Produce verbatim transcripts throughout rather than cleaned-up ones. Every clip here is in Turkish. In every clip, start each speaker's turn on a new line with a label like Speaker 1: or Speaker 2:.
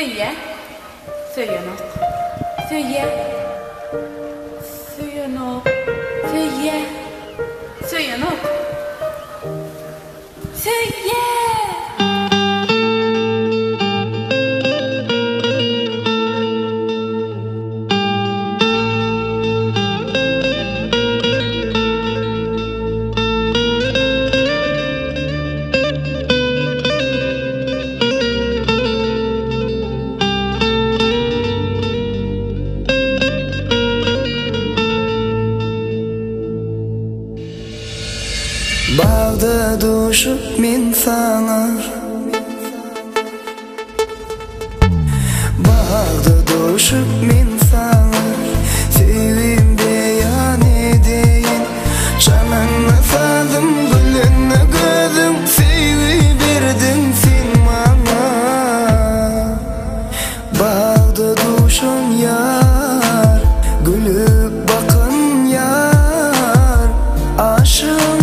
Speaker 1: Söyle. Söyle nok. Söyle. Söyle nok. Söyle. Söyle nok. Söyle.
Speaker 2: Bağda düşüp min sana, bağda düşüp min sana, sevim beyan edeyim. Cananna saldım gülünne gözüm, sevi verdin sen bana. Bağda düşün yar, gülüp bakın yar, aşığın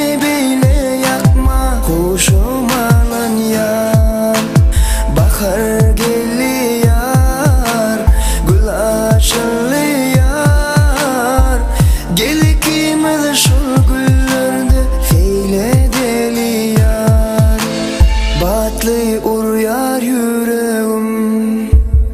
Speaker 2: bahar geliyar, gül açılıyar. Gel ikimiz şu güllerde seyledeliyar. Batlı uryar yüreğim,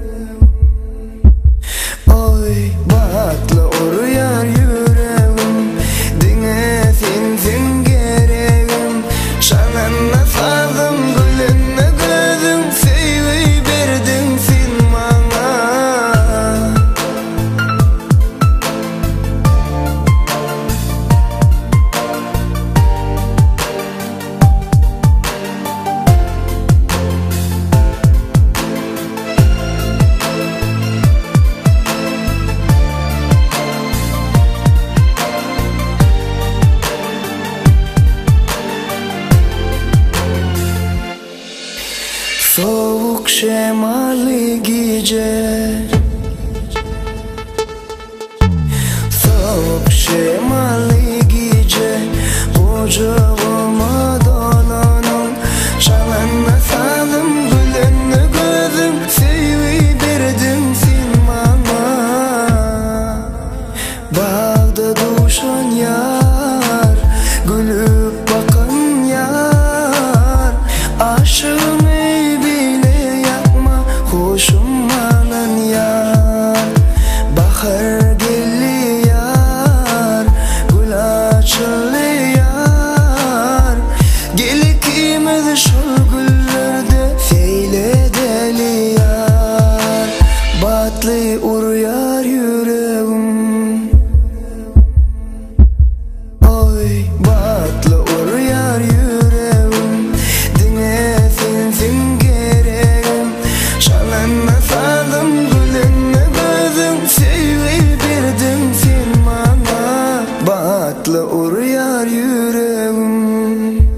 Speaker 2: oy batlı uryar yüreğim. Dine sensin gereğim, cananna saldım gülünne gözüm, sevi verdin sen bana. Soğuk şemali gece, soğuk şemali gece, kucağıma dolanın. Cananna saldım gülünne gözüm, sevi verdin sen bana. Bağda düşün yar, gülüp bakın yar, aşığın hoşum alan yar. Bahar geliyar, gül açılıyar. Gel ikimiz şu güllerde seyledeliyar. Batlı uryar yüreğim, oy batlı uryar yüreğim. Dine sensin gereğim, cananna saldım gülünne gözüm, sevi verdin sen bana. Batlı uryar yüreğim.